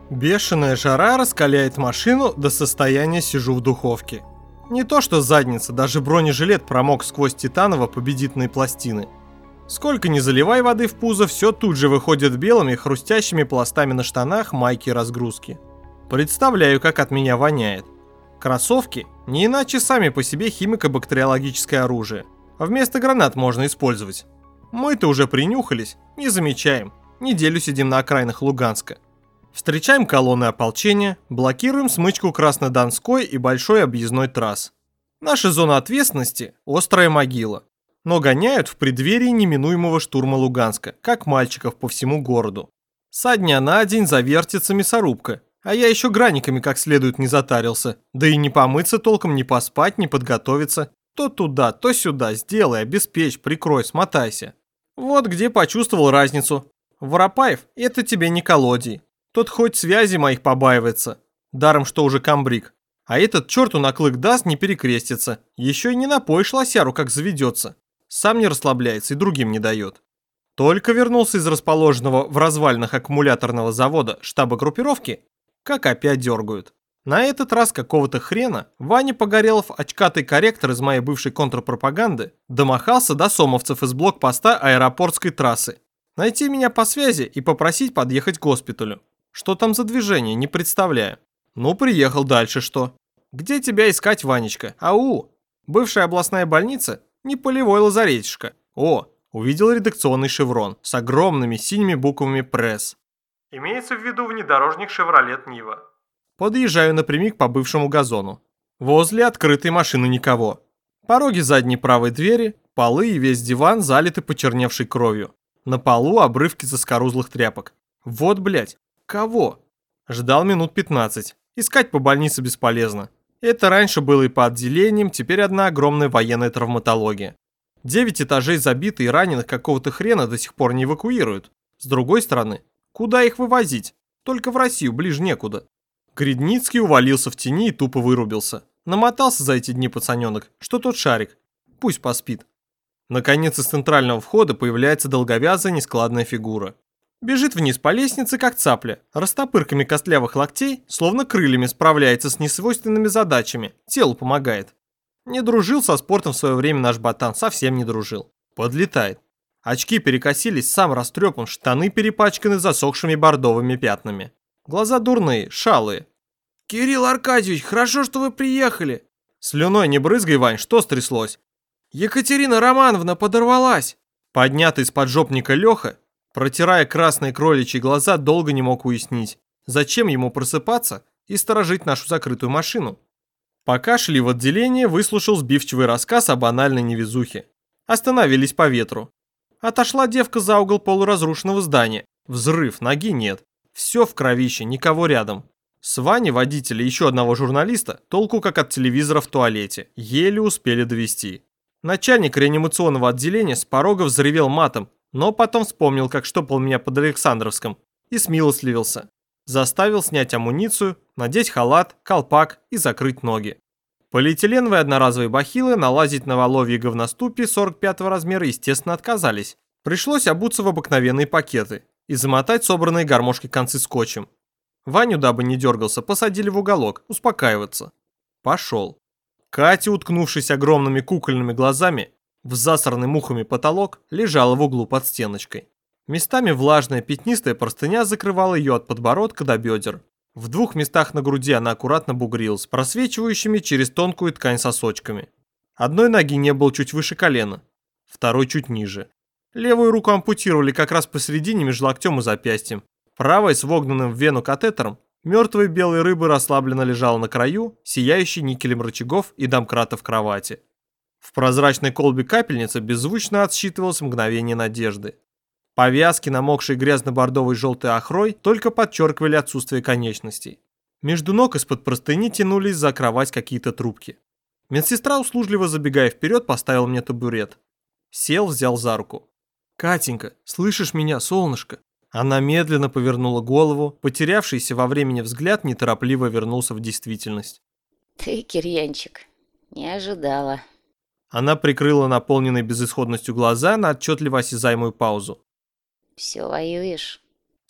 Бешеная жара раскаляет машину до состояния сижу в духовке. Не то что задница, даже бронежилет промок сквозь титаново-победительные пластины. Сколько ни заливай воды в пузо, все тут же выходит белыми хрустящими пластами на штанах, майки и разгрузки. Представляю, как от меня воняет. Кроссовки не иначе сами по себе химико-бактериологическое оружие. А вместо гранат можно использовать. Мы-то уже принюхались, не замечаем. Неделю сидим на окраинах Луганска. Встречаем колонны ополчения, блокируем смычку Краснодонской и большой объездной трасс. Наша зона ответственности – острая могила. Но гоняют в преддверии неминуемого штурма Луганска, как мальчиков по всему городу. Со дня на день завертится мясорубка, а я еще граниками как следует не затарился. Да и не помыться толком, не поспать, не подготовиться. То туда, то сюда, сделай, обеспечь, прикрой, смотайся. Вот где почувствовал разницу. Воропаев – это тебе не колодий. Тот хоть связи моих побаивается, даром что уже комбриг. А этот черту на клык даст, не перекрестится. Еще и не напоишь лосяру, как заведется. Сам не расслабляется и другим не дает. Только вернулся из расположенного в развалинах аккумуляторного завода штаба группировки, как опять дергают. На этот раз какого-то хрена Ваня Погорелов, очкатый корректор из моей бывшей контрпропаганды, домахался до сомовцев из блокпоста аэропортской трассы. Найти меня по связи и попросить подъехать к госпиталю. Что там за движение, не представляю. Ну, приехал, дальше что? Где тебя искать, Ванечка? Ау! Бывшая областная больница? Не полевой лазаретишко. О, увидел редакционный шеврон с огромными синими буквами «Пресс». Имеется в виду внедорожник «Шевролет Нива». Подъезжаю напрямик по бывшему газону. Возле открытой машины никого. Пороги задней правой двери, полы и весь диван залиты почерневшей кровью. На полу обрывки заскорузлых тряпок. Вот, блядь. Кого? Ждал минут 15. Искать по больнице бесполезно. Это раньше было и по отделениям, теперь одна огромная военная травматология. 9 этажей забиты и раненых какого-то хрена до сих пор не эвакуируют. С другой стороны, куда их вывозить? Только в Россию, ближе некуда. Гридницкий увалился в тени и тупо вырубился. Намотался за эти дни пацаненок, что тот шарик. Пусть поспит. Наконец из центрального входа появляется долговязая нескладная фигура. Бежит вниз по лестнице, как цапля, растопырками костлявых локтей, словно крыльями справляется с несвойственными задачами, телу помогает. Не дружил со спортом в свое время наш ботан, совсем не дружил. Подлетает. Очки перекосились, сам растрепан, штаны перепачканы засохшими бордовыми пятнами. Глаза дурные, шалые. «Кирилл Аркадьевич, хорошо, что вы приехали!» Слюной не брызгай, Вань, что стряслось? «Екатерина Романовна подорвалась!» Поднятый из-под жопника Леха, протирая красные кроличьи глаза, долго не мог уяснить, зачем ему просыпаться и сторожить нашу закрытую машину. Пока шли в отделение, выслушал сбивчивый рассказ о банальной невезухе. Остановились по ветру. Отошла девка за угол полуразрушенного здания. Взрыв, ноги нет. Все в кровище, никого рядом. С Ваней, водителя и еще одного журналиста, толку как от телевизора в туалете. Еле успели довести. Начальник реанимационного отделения с порога взревел матом, но потом вспомнил, как штопал меня под Александровском, и смилостливился. Заставил снять амуницию, надеть халат, колпак и закрыть ноги. Полиэтиленовые одноразовые бахилы налазить на воловье говноступи 45-го размера, естественно, отказались. Пришлось обуться в обыкновенные пакеты и замотать собранные гармошки концы скотчем. Ваню, дабы не дергался, посадили в уголок, успокаиваться. Пошел. Катя, уткнувшись огромными кукольными глазами в засранный мухами потолок, лежала в углу под стеночкой. Местами влажная пятнистая простыня закрывала ее от подбородка до бедер. В 2 местах на груди она аккуратно бугрилась, просвечивающими через тонкую ткань сосочками. Одной ноги не было чуть выше колена, второй чуть ниже. Левую руку ампутировали как раз посередине между локтем и запястьем. Правой, с вогнанным в вену катетером, мертвой белой рыбой расслабленно лежала на краю, сияющей никелем рычагов и домкрата в кровати. В прозрачной колбе капельницы беззвучно отсчитывалось мгновение надежды. Повязки, намокшие грязно-бордовой желтой охрой, только подчеркивали отсутствие конечностей. Между ног из-под простыни тянулись за кровать какие-то трубки. Медсестра, услужливо забегая вперед, поставила мне табурет. Сел, взял за руку. «Катенька, слышишь меня, солнышко?» Она медленно повернула голову, потерявшийся во времени взгляд неторопливо вернулся в действительность. «Ты, Кирьянчик, не ожидала». Она прикрыла наполненной безысходностью глаза на отчетливо осязаемую паузу. «Все воюешь?»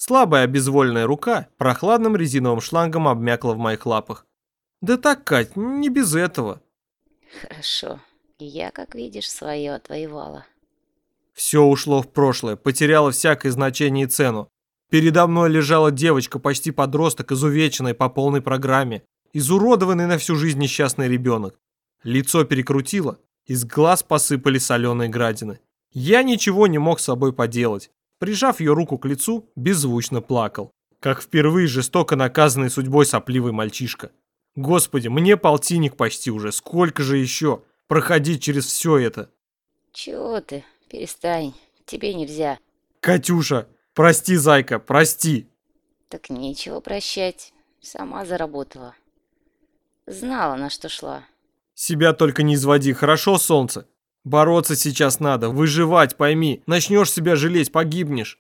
Слабая обезволенная рука прохладным резиновым шлангом обмякла в моих лапах. Да так, Кать, не без этого. Хорошо. Я, как видишь, свое отвоевала. Все ушло в прошлое, потеряло всякое значение и цену. Передо мной лежала девочка, почти подросток, изувеченная по полной программе, изуродованный на всю жизнь несчастный ребенок. Лицо перекрутило, из глаз посыпали соленые градины. Я ничего не мог с собой поделать. Прижав ее руку к лицу, беззвучно плакал, как впервые жестоко наказанный судьбой сопливый мальчишка. Господи, мне полтинник почти уже, сколько же еще проходить через все это? Чего ты? Перестань. Тебе нельзя. Катюша, прости, зайка, прости. Так нечего прощать. Сама заработала. Знала, на что шла. Себя только не изводи, хорошо, солнце? Бороться сейчас надо, выживать, пойми. Начнешь себя жалеть, погибнешь.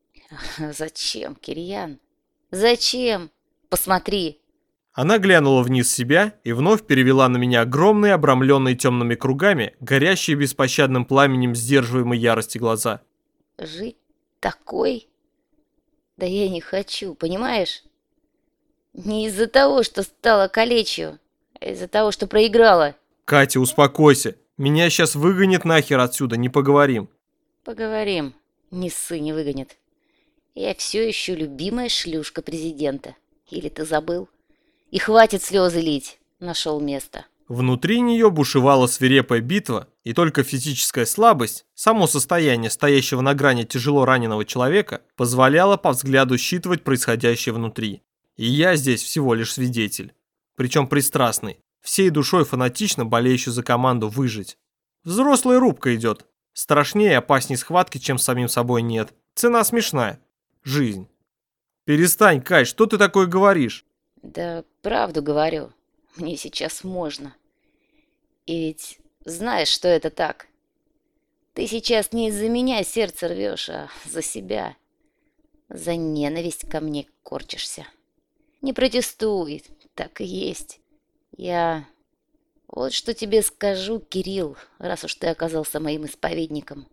Зачем, Кирьян? Зачем? Посмотри. Она глянула вниз себя и вновь перевела на меня огромные, обрамленные темными кругами, горящие беспощадным пламенем сдерживаемой ярости глаза. Жить такой? Да я не хочу, понимаешь? Не из-за того, что стала калечью, а из-за того, что проиграла. Катя, успокойся. Меня сейчас выгонят нахер отсюда, не поговорим. Поговорим. Ни ссы не выгонят. Я все еще любимая шлюшка президента. Или ты забыл? И хватит слезы лить. Нашел место. Внутри нее бушевала свирепая битва, и только физическая слабость, само состояние стоящего на грани тяжело раненого человека, позволяло по взгляду считывать происходящее внутри. И я здесь всего лишь свидетель. Причем пристрастный, всей душой фанатично болеющий за команду выжить. Взрослая рубка идет. Страшнее и опасней схватки, чем с самим собой нет. Цена смешная. Жизнь. Перестань, Кать, что ты такое говоришь? Да правду говорю. Мне сейчас можно. И ведь знаешь, что это так. Ты сейчас не из-за меня сердце рвешь, а за себя. За ненависть ко мне корчишься. Не протестуй, так и есть. Я вот что тебе скажу, Кирилл, раз уж ты оказался моим исповедником.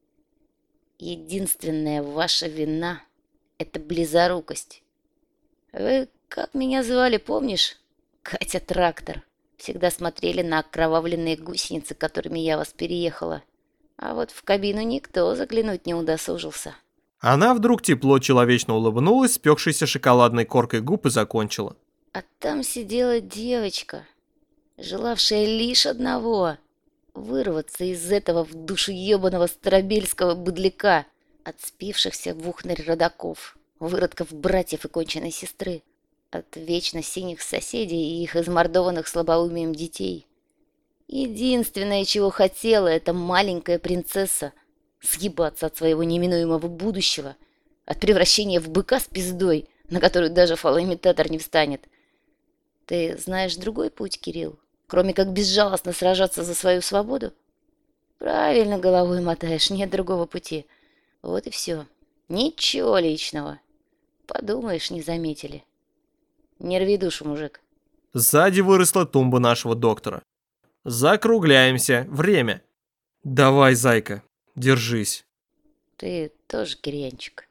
Единственная ваша вина — это близорукость. Вы как меня звали, помнишь? Катя Трактор. Всегда смотрели на окровавленные гусеницы, которыми я вас переехала. А вот в кабину никто заглянуть не удосужился. Она вдруг тепло человечно улыбнулась, спекшейся шоколадной коркой губ и закончила. А там сидела девочка, желавшая лишь одного — вырваться из этого в душу ебаного старобельского быдляка, от спившихся в ухнарь родаков, выродков братьев и конченной сестры, от вечно синих соседей и их измордованных слабоумием детей. Единственное, чего хотела эта маленькая принцесса — съебаться от своего неминуемого будущего, от превращения в быка с пиздой, на которую даже фалоимитатор не встанет. Ты знаешь другой путь, Кирилл, кроме как безжалостно сражаться за свою свободу? Правильно головой мотаешь, нет другого пути. Вот и все. Ничего личного. Подумаешь, не заметили. Не рви душу, мужик. Сзади выросла тумба нашего доктора. Закругляемся. Время. Давай, зайка, держись. Ты тоже кирьянчик.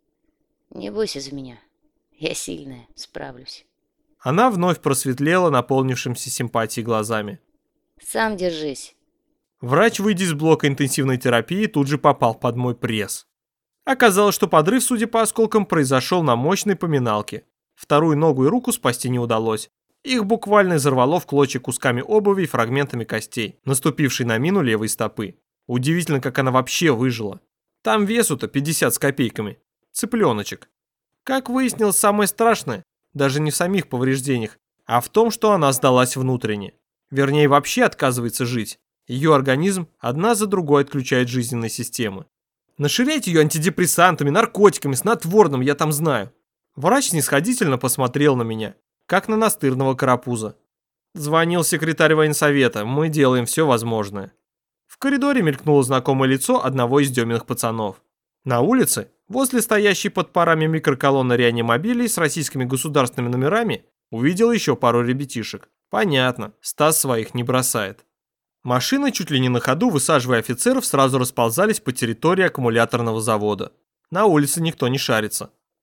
Не бойся за меня. Я сильная, справлюсь. Она вновь просветлела наполнившимся симпатией глазами. Сам держись. Врач, выйдя из блока интенсивной терапии, тут же попал под мой пресс. Оказалось, что подрыв, судя по осколкам, произошел на мощной поминалке. Вторую ногу и руку спасти не удалось. Их буквально изорвало в клочья кусками обуви и фрагментами костей, наступившей на мину левой стопы. Удивительно, как она вообще выжила. Там весу-то 50 с копейками. Цыпленочек. Как выяснилось, самое страшное даже не в самих повреждениях, а в том, что она сдалась внутренне. Вернее, вообще отказывается жить. Ее организм одна за другой отключает жизненные системы. Наширять ее антидепрессантами, наркотиками, снотворным, я там знаю. Врач снисходительно посмотрел на меня, как на настырного карапуза. Звонил секретарь военсовета, мы делаем все возможное. В коридоре мелькнуло знакомое лицо одного из Деминых пацанов. На улице, возле стоящей под парами микроколонны реанимобилей с российскими государственными номерами, увидел еще пару ребятишек. Понятно, Стас своих не бросает. Машины, чуть ли не на ходу, высаживая офицеров, сразу расползались по территории аккумуляторного завода. На улице никто не шарится.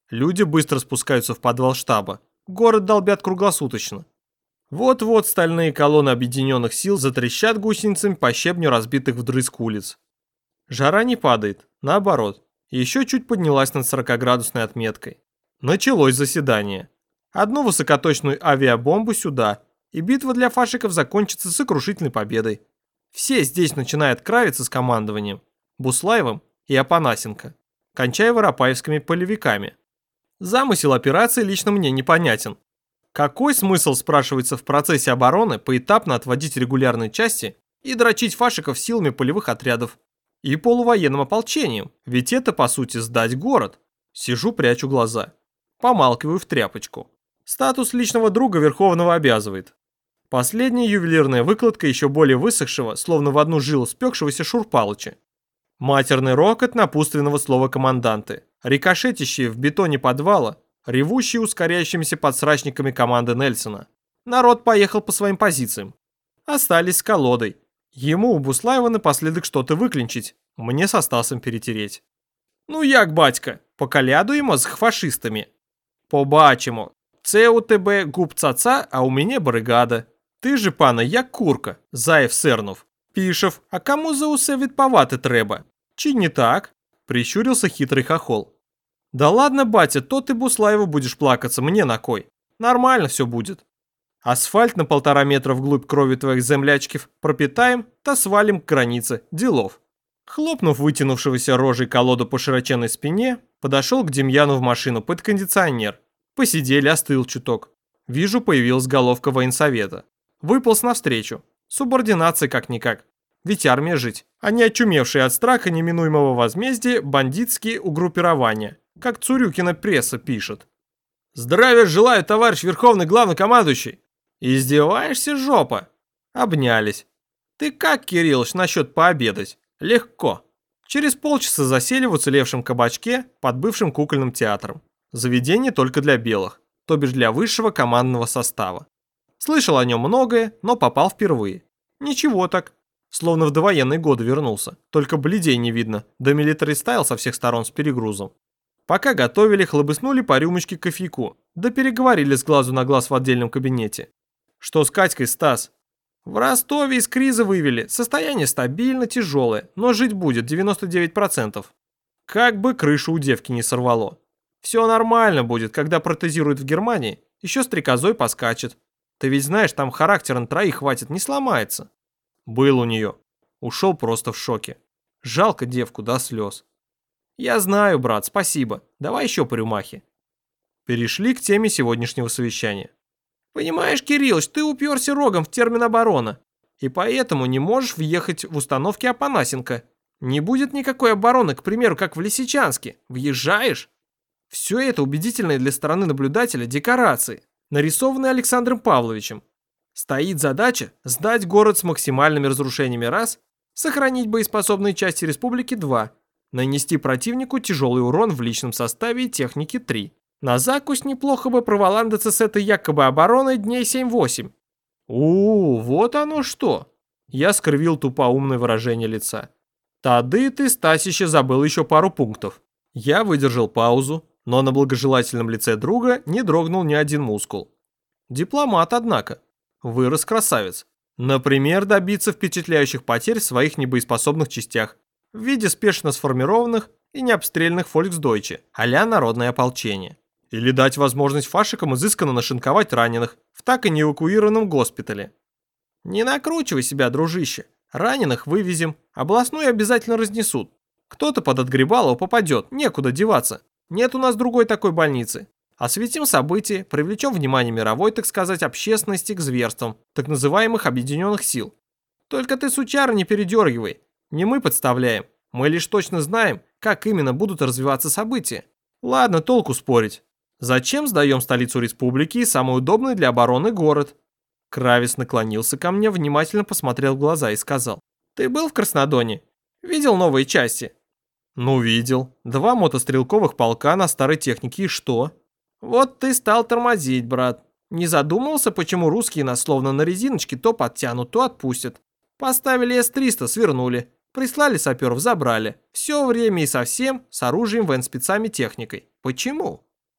Люди быстро спускаются в подвал штаба. Город долбят круглосуточно. Вот-вот стальные колонны объединенных сил затрещат гусеницами по щебню разбитых вдрызг улиц. Жара не падает, наоборот, еще чуть поднялась над 40-градусной отметкой. Началось заседание. Одну высокоточную авиабомбу сюда, и битва для фашиков закончится сокрушительной победой. Все здесь начинают кравиться с командованием, Буслаевым и Апанасенко, кончая воропаевскими полевиками. Замысел операции лично мне непонятен. Какой смысл, спрашивается, в процессе обороны поэтапно отводить регулярные части и дрочить фашиков силами полевых отрядов и полувоенным ополчением? Ведь это, по сути, сдать город. Сижу, прячу глаза. Помалкиваю в тряпочку. Статус личного друга Верховного обязывает. Последняя ювелирная выкладка еще более высохшего, словно в одну жилу спекшегося Шурпалыча. Матерный рокот напутственного слова команданты, рикошетящие в бетоне подвала, ревущие ускоряющимися подсрачниками команды Нельсона. Народ поехал по своим позициям. Остались с колодой. Ему у Буслаева напоследок что-то выклинчить, мне со Стасом перетереть. Ну як, батька, поколядуємо з фашистами. Побачимо. Це у тебе губ цаца, а у мене бригада. Ти же, пане, як курка, Заєв сернув. Пішов, а кому за усе відпавати треба? Чи не так? Прищурился хитрый хохол. Да ладно, батя, то ты Буслаеву будешь плакаться, мне на кой? Нормально все будет. Асфальт на 1,5 метра вглубь крови твоих землячков пропитаем, та свалим к границе, делов. Хлопнув вытянувшегося рожей колоду по широченной спине, подошел к Демьяну в машину под кондиционер. Посидели, остыл чуток. Вижу, появилась головка военсовета. Выполз навстречу. Субординация как-никак. Ведь армия жить, а не очумевшие от страха неминуемого возмездия бандитские угруппирования, как Цурюкина пресса пишет. «Здравия желаю, товарищ Верховный Главнокомандующий!» «Издеваешься, жопа?» Обнялись. «Ты как, Кириллыч, насчет пообедать?» «Легко». Через полчаса засели в уцелевшем кабачке под бывшим кукольным театром. Заведение только для белых, то бишь для высшего командного состава. Слышал о нем многое, но попал впервые. Ничего так. Словно в довоенные годы вернулся. Только бледей не видно, да милитари стайл со всех сторон с перегрузом. Пока готовили, хлобыснули по рюмочке кофейку, да переговорили с глазу на глаз в отдельном кабинете. Что с Катькой, Стас? В Ростове из криза вывели. Состояние стабильно, тяжелое, но жить будет 99%. Как бы крышу у девки не сорвало. Все нормально будет, когда протезируют в Германии, еще стрекозой поскачет. Ты ведь знаешь, там характер на 3 хватит, не сломается. Был у нее. Ушел просто в шоке. Жалко девку до слез. Я знаю, брат, спасибо. Давай еще по рюмахе. Перешли к теме сегодняшнего совещания. Понимаешь, Кириллыч, ты уперся рогом в термин оборона. И поэтому не можешь въехать в установки Апанасенко. Не будет никакой обороны, к примеру, как в Лисичанске. Въезжаешь? Все это убедительные для стороны наблюдателя декорации, нарисованные Александром Павловичем. Стоит задача сдать город с максимальными разрушениями раз, сохранить боеспособные части республики 2, нанести противнику тяжелый урон в личном составе и технике 3. На закусь неплохо бы проволандаться с этой якобы обороной дней 7-8. Вот оно что. Я скривил тупоумное выражение лица. Тады ты, Стасище, забыл еще пару пунктов. Я выдержал паузу, но на благожелательном лице друга не дрогнул ни один мускул. Дипломат, однако. Вырос красавец. Например, добиться впечатляющих потерь в своих небоеспособных частях в виде спешно сформированных и необстрельных фольксдойче, а-ля народное ополчение. Или дать возможность фашикам изысканно нашинковать раненых в так и не эвакуированном госпитале. Не накручивай себя, дружище. Раненых вывезем, областную обязательно разнесут. Кто-то под Отгребалово попадет, некуда деваться. Нет у нас другой такой больницы. Осветим события, привлечем внимание мировой, так сказать, общественности к зверствам так называемых объединенных сил. Только ты, сучара, не передергивай. Не мы подставляем. Мы лишь точно знаем, как именно будут развиваться события. Ладно, толку спорить. Зачем сдаем столицу республики и самый удобный для обороны город? Кравец наклонился ко мне, внимательно посмотрел в глаза и сказал. Ты был в Краснодоне? Видел новые части? Ну, видел. 2 мотострелковых полка на старой технике, и что? Вот ты стал тормозить, брат. Не задумывался, почему русские нас словно на резиночке то подтянут, то отпустят. Поставили С-300, свернули. Прислали саперов, забрали. Все время и совсем с оружием, военспецами, техникой. Почему?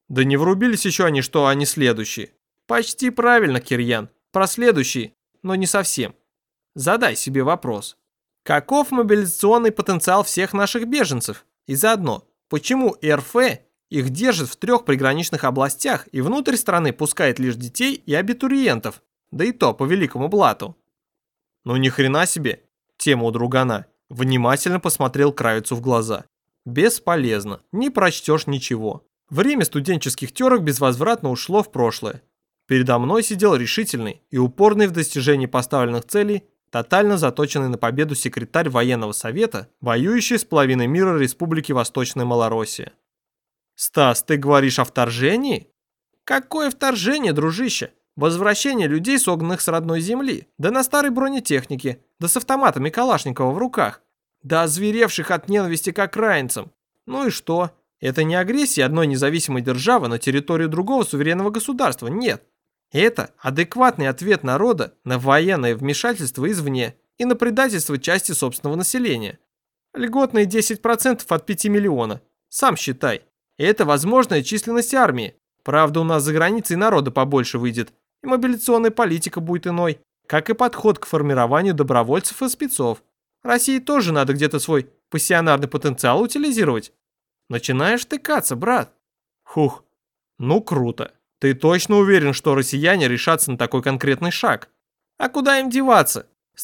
Да не врубились еще они, что они следующие. Почти правильно, Кирьян. Про следующие, но не совсем. Задай себе вопрос. Каков мобилизационный потенциал всех наших беженцев? И заодно, почему РФ их держит в 3 приграничных областях и внутрь страны пускает лишь детей и абитуриентов, да и то по великому блату? Ну ни хрена себе, тема у другана. Внимательно посмотрел Кравицу в глаза. Бесполезно, не прочтешь ничего. Время студенческих терок безвозвратно ушло в прошлое. Передо мной сидел решительный и упорный в достижении поставленных целей, тотально заточенный на победу секретарь военного совета, воюющий с половиной мира Республики Восточная Малороссия. «Стас, ты говоришь о вторжении?» «Какое вторжение, дружище? Возвращение людей, согнанных с родной земли, да на старой бронетехнике, да с автоматами Калашникова в руках, да озверевших от ненависти к окраинцам. Ну и что? Это не агрессия одной независимой державы на территорию другого суверенного государства, нет. Это адекватный ответ народа на военное вмешательство извне и на предательство части собственного населения. Льготные 10% от 5 миллиона. Сам считай. Это возможная численность армии. Правда, у нас за границей народа побольше выйдет, и мобилизационная политика будет иной, как и подход к формированию добровольцев и спецов. России тоже надо где-то свой пассионарный потенциал утилизировать. Начинаешь тыкаться, брат. Хух, ну круто. Ты точно уверен, что россияне решатся на такой конкретный шаг? А куда им деваться? С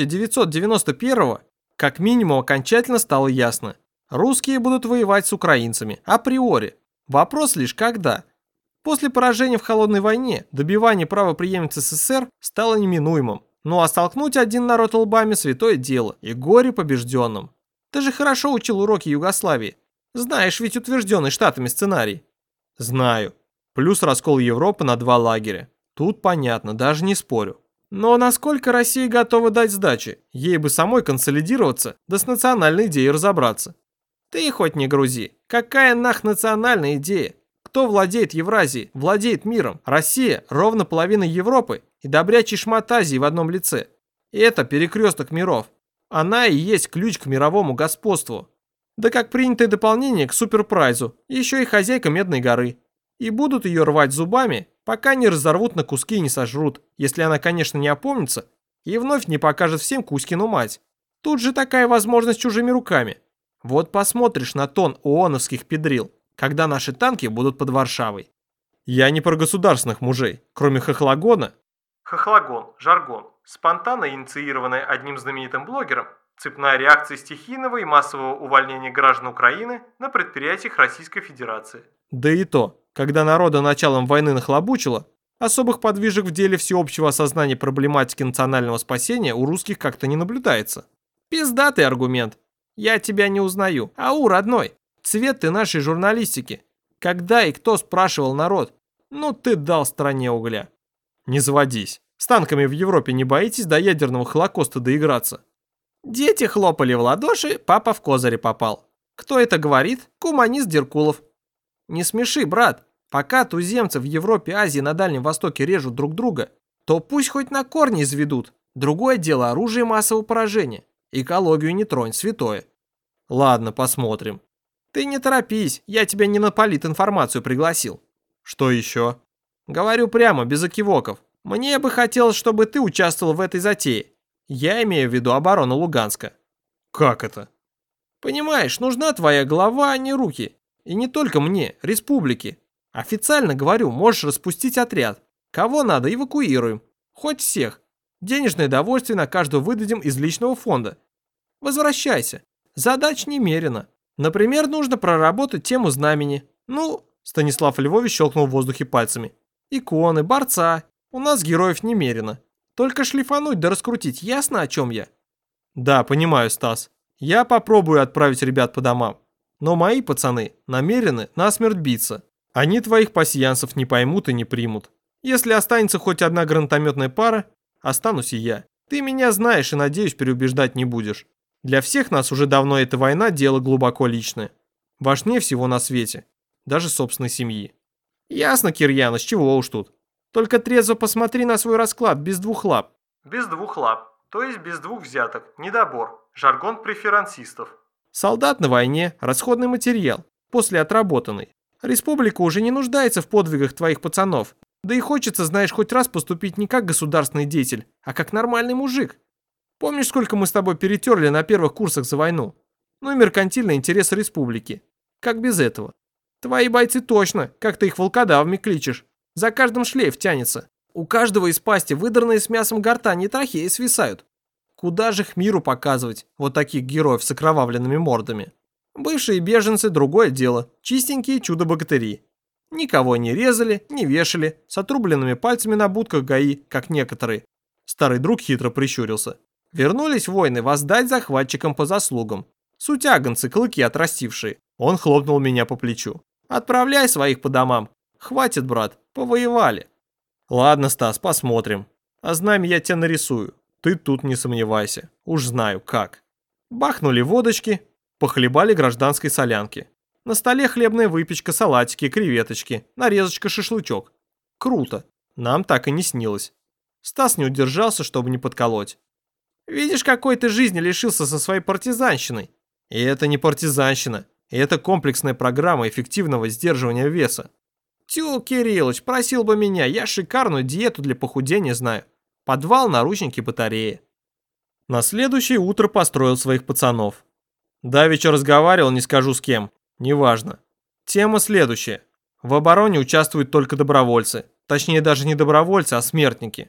1991-го как минимум окончательно стало ясно. Русские будут воевать с украинцами, априори. Вопрос лишь когда. После поражения в Холодной войне добивание правопреемниц СССР стало неминуемым. Ну а столкнуть один народ лбами святое дело, и горе побежденным. Ты же хорошо учил уроки Югославии. Знаешь ведь утвержденный Штатами сценарий. Знаю. Плюс раскол Европы на 2 лагеря. Тут понятно, даже не спорю. Но насколько Россия готова дать сдачи? Ей бы самой консолидироваться, да с национальной идеей разобраться. Ты хоть не грузи. Какая нах национальная идея? Кто владеет Евразией, владеет миром? Россия ровно половина Европы и добрячий шмат Азии в одном лице. И это перекресток миров. Она и есть ключ к мировому господству. Да как принятое дополнение к суперпрайзу, еще и хозяйка Медной горы. И будут ее рвать зубами, пока не разорвут на куски и не сожрут, если она, конечно, не опомнится и вновь не покажет всем Кузькину мать. Тут же такая возможность чужими руками. Вот посмотришь на тон ООНовских педрил, когда наши танки будут под Варшавой. Я не про государственных мужей, кроме Хохлогона. Хохлогон, жаргон, спонтанно инициированная одним знаменитым блогером, цепная реакция стихийного и массового увольнения граждан Украины на предприятиях Российской Федерации. Да и то, когда народа началом войны нахлобучило, особых подвижек в деле всеобщего осознания проблематики национального спасения у русских как-то не наблюдается. Пиздатый аргумент. Я тебя не узнаю. Ау, родной, цвет ты нашей журналистики. Когда и кто спрашивал народ? Ну ты дал стране угля. Не заводись. С танками в Европе не боитесь до ядерного холокоста доиграться? Дети хлопали в ладоши, папа в козыри попал. Кто это говорит? Коммунист Деркулов. Не смеши, брат. Пока туземцы в Европе, Азии, на Дальнем Востоке режут друг друга, то пусть хоть на корни изведут. Другое дело оружие массового поражения. Экологию не тронь, святое. Ладно, посмотрим. Ты не торопись, я тебя не на политинформацию пригласил. Что еще? Говорю прямо, без окивоков. Мне бы хотелось, чтобы ты участвовал в этой затее. Я имею в виду оборону Луганска. Как это? Понимаешь, нужна твоя голова, а не руки. И не только мне, республике. Официально говорю, можешь распустить отряд. Кого надо, эвакуируем. Хоть всех. Денежное довольствие на каждого выдадим из личного фонда. Возвращайся. Задач немерено. Например, нужно проработать тему знамени. Ну, Станислав Львович щелкнул в воздухе пальцами. Иконы, борца. У нас героев немерено. Только шлифануть да раскрутить, ясно, о чем я? Да, понимаю, Стас. Я попробую отправить ребят по домам. Но мои пацаны намерены насмерть биться. Они твоих пассиянсов не поймут и не примут. Если останется хоть одна гранатометная пара, останусь и я. Ты меня знаешь и, надеюсь, переубеждать не будешь. Для всех нас уже давно эта война дело глубоко личное. Важнее всего на свете. Даже собственной семьи. Ясно, Кирьяныч, чего уж тут. Только трезво посмотри на свой расклад без 2 лап. Без 2 лап, то есть без 2 взяток, недобор. Жаргон преферансистов. Солдат на войне, расходный материал, после отработанный. Республика уже не нуждается в подвигах твоих пацанов. Да и хочется, знаешь, хоть раз поступить не как государственный деятель, а как нормальный мужик. Помнишь, сколько мы с тобой перетерли на первых курсах за войну? Ну и меркантильные интересы республики. Как без этого? Твои бойцы точно, как ты их волкодавами кличешь. За каждым шлейф тянется. У каждого из пасти выдранные с мясом гортани и трахеи свисают. Куда же их миру показывать, вот таких героев с окровавленными мордами? Бывшие беженцы – другое дело, чистенькие чудо-богатыри. Никого не резали, не вешали, с отрубленными пальцами на будках ГАИ, как некоторые. Старый друг хитро прищурился. Вернулись воины воздать захватчикам по заслугам. Сутяганцы, клыки отрастившие. Он хлопнул меня по плечу. Отправляй своих по домам. Хватит, брат, повоевали. Ладно, Стас, посмотрим. А знамя я тебя нарисую. Ты тут не сомневайся. Уж знаю, как. Бахнули водочки, похлебали гражданской солянки. На столе хлебная выпечка, салатики, креветочки, нарезочка, шашлычок. Круто. Нам так и не снилось. Стас не удержался, чтобы не подколоть. Видишь, какой ты жизни лишился со своей партизанщиной. И это не партизанщина. Это комплексная программа эффективного сдерживания веса. Тю, Кириллыч, просил бы меня, я шикарную диету для похудения знаю. Подвал, наручники, батареи. На следующее утро построил своих пацанов. Давеча разговаривал, не скажу с кем. Неважно. Тема следующая. В обороне участвуют только добровольцы. Точнее, даже не добровольцы, а смертники.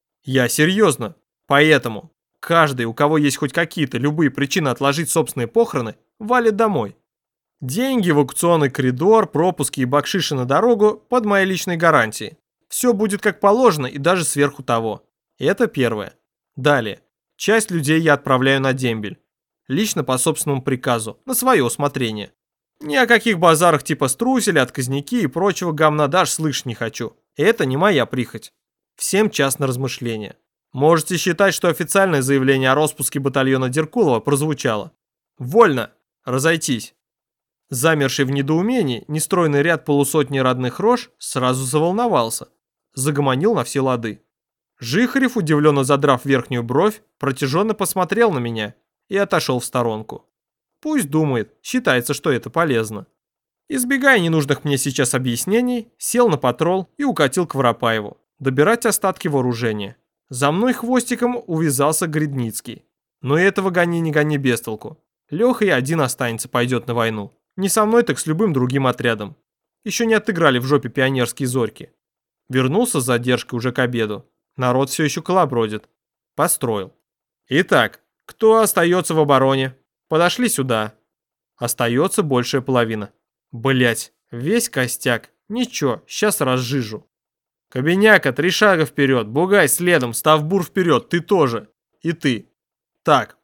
Я серьезно. Поэтому каждый, у кого есть хоть какие-то любые причины отложить собственные похороны, валит домой. Деньги в аукционный коридор, пропуски и бакшиши на дорогу под моей личной гарантией. Все будет как положено и даже сверху того. Это первое. Далее. Часть людей я отправляю на дембель. Лично по собственному приказу, на свое усмотрение. Ни о каких базарах типа струсили, отказники и прочего гамна даже слышать не хочу. Это не моя прихоть. Всем час на размышление. Можете считать, что официальное заявление о распуске батальона Деркулова прозвучало. Вольно. Разойтись. Замерший в недоумении, нестройный ряд полусотни родных рож сразу заволновался. Загомонил на все лады. Жихарев, удивленно задрав верхнюю бровь, протяженно посмотрел на меня и отошел в сторонку. Пусть думает, считается, что это полезно. Избегая ненужных мне сейчас объяснений, сел на патрол и укатил к Воропаеву, добирать остатки вооружения. За мной хвостиком увязался Гридницкий. Но и этого гони не гони без толку. Леха и один останется, пойдет на войну. Не со мной, так с любым другим отрядом. Еще не отыграли в жопе пионерские зорьки. Вернулся с задержкой уже к обеду. Народ все еще колобродит. Построил. Итак, кто остается в обороне? Подошли сюда. Остается большая половина. Блять, весь костяк. Ничего, сейчас разжижу. Кобеняка, 3 шага вперед. Бугай следом, Ставбур вперед, ты тоже. И ты. Так,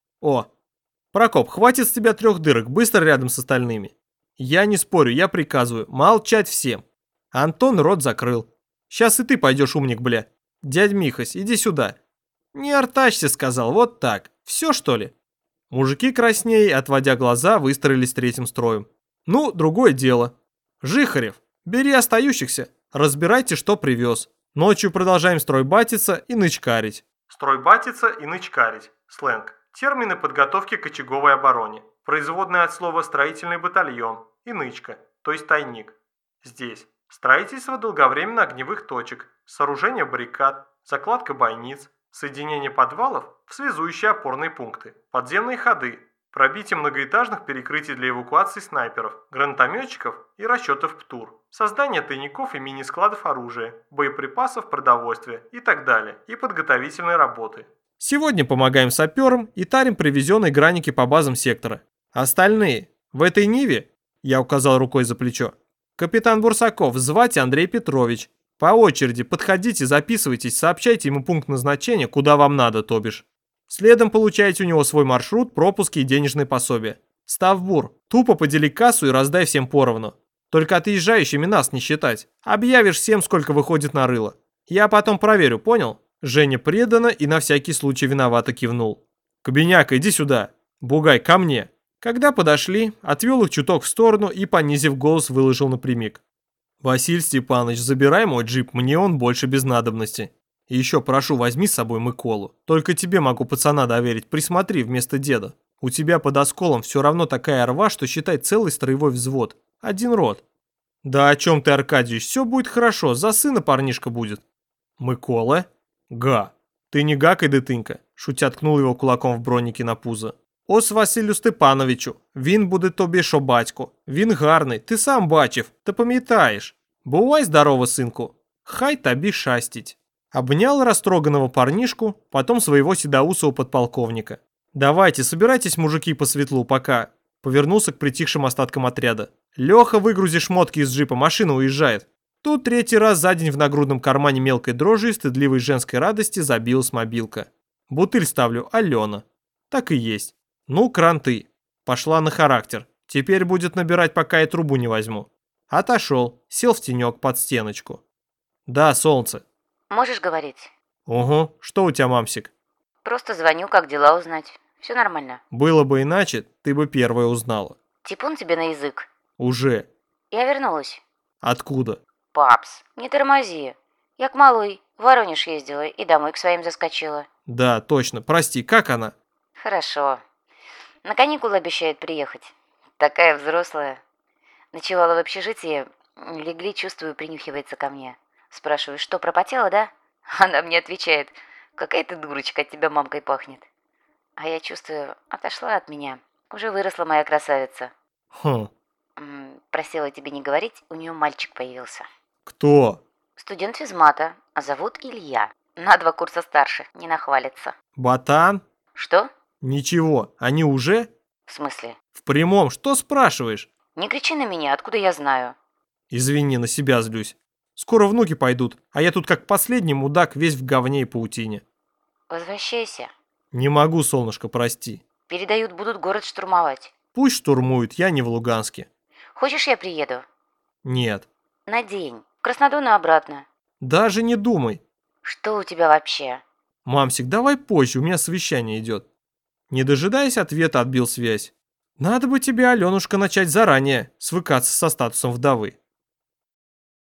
Прокоп, хватит с тебя 3 дырок, быстро рядом с остальными. Я не спорю, я приказываю, молчать всем. Антон рот закрыл. Сейчас и ты пойдешь, умник, бля. Дядь Михась, иди сюда. Не артачься, сказал, вот так. Все, что ли? Мужики краснее, отводя глаза, выстроились третьим строем. Ну, другое дело. Жихарев, бери остающихся, разбирайте, что привез. Ночью продолжаем стройбатиться и нычкарить. Стройбатиться и нычкарить. Сленг. Термины подготовки к очаговой обороне. Производные от слова «строительный батальон» и «нычка», то есть тайник. Здесь строительство долговременно огневых точек, сооружение баррикад, закладка бойниц, соединение подвалов в связующие опорные пункты, подземные ходы, пробитие многоэтажных перекрытий для эвакуации снайперов, гранатометчиков и расчетов ПТУР, создание тайников и мини-складов оружия, боеприпасов, продовольствия и так далее, и подготовительные работы. Сегодня помогаем саперам и тарим привезенные граники по базам сектора. Остальные в этой Ниве, я указал рукой за плечо, капитан Бурсаков, звать Андрей Петрович. По очереди подходите, записывайтесь, сообщайте ему пункт назначения, куда вам надо, то бишь. Следом получаете у него свой маршрут, пропуски и денежные пособия. Ставбур, тупо подели кассу и раздай всем поровну. Только отъезжающими нас не считать. Объявишь всем, сколько выходит на рыло. Я потом проверю, понял? Женя преданно и на всякий случай виновато кивнул. Кобеняка, иди сюда. Бугай, ко мне. Когда подошли, отвел их чуток в сторону и, понизив голос, выложил напрямик. Василий Степанович, забирай мой джип, мне он больше без надобности. И еще прошу, возьми с собой Миколу. Только тебе могу пацана доверить, присмотри вместо деда. У тебя под осколом все равно такая рва, что считай целый строевой взвод. Один рот. Да о чем ты, Аркадьевич, все будет хорошо, за сына парнишка будет. Микола? Га. Ты не гакай, дитинька, шутя ткнул его кулаком в броніки на пузо. Ось Василю Степановичу, він буде тобі що батько. Він гарний, ти сам бачив, ти пам'ятаєш. Бувай здорово, сынку. Хай тобі шастить. Обнял растроганного парнишку, потом своего седоусого подполковника. Давайте, собирайтесь, мужики, по светлу, пока. Повернулся к притихшим остаткам отряда. Леха, выгрузи шмотки из джипа, машина уезжает. Тут третий раз за день в нагрудном кармане мелкой дрожи и стыдливой женской радости забилась мобилка. Бутыль ставлю, Алена. Так и есть. Ну, кранты. Пошла на характер. Теперь будет набирать, пока я трубу не возьму. Отошел, сел в тенек под стеночку. Да, солнце. Можешь говорить? Угу, что у тебя, мамсик? Просто звоню, как дела узнать. Все нормально. Было бы иначе, ты бы первая узнала. Типун тебе на язык. Уже. Я вернулась. Откуда? Папс, не тормози. Я к малой в Воронеж ездила и домой к своим заскочила. Да, точно, прости, как она? Хорошо. На каникулы обещает приехать. Такая взрослая. Ночевала в общежитии, легли, чувствую, принюхивается ко мне. Спрашиваю, что, пропотела, да? Она мне отвечает, какая ты дурочка, от тебя мамкой пахнет. А я чувствую, отошла от меня. Уже выросла моя красавица. Хм, Просила тебе не говорить, у нее мальчик появился. кто? Студент физмата, а зовут Илья. На 2 курса старше, не нахвалится. Ботан? Что? Ничего, они уже? В смысле? В прямом, что спрашиваешь? Не кричи на меня, откуда я знаю? Извини, на себя злюсь. Скоро внуки пойдут, а я тут как последний мудак весь в говне и паутине. Возвращайся. Не могу, солнышко, прости. Передают, будут город штурмовать. Пусть штурмуют, я не в Луганске. Хочешь, я приеду? Нет. На день. В Краснодон и обратно. Даже не думай. Что у тебя вообще? Мамсик, давай позже, у меня совещание идет. Не дожидаясь ответа, отбил связь. Надо бы тебе, Аленушка, начать заранее свыкаться со статусом вдовы.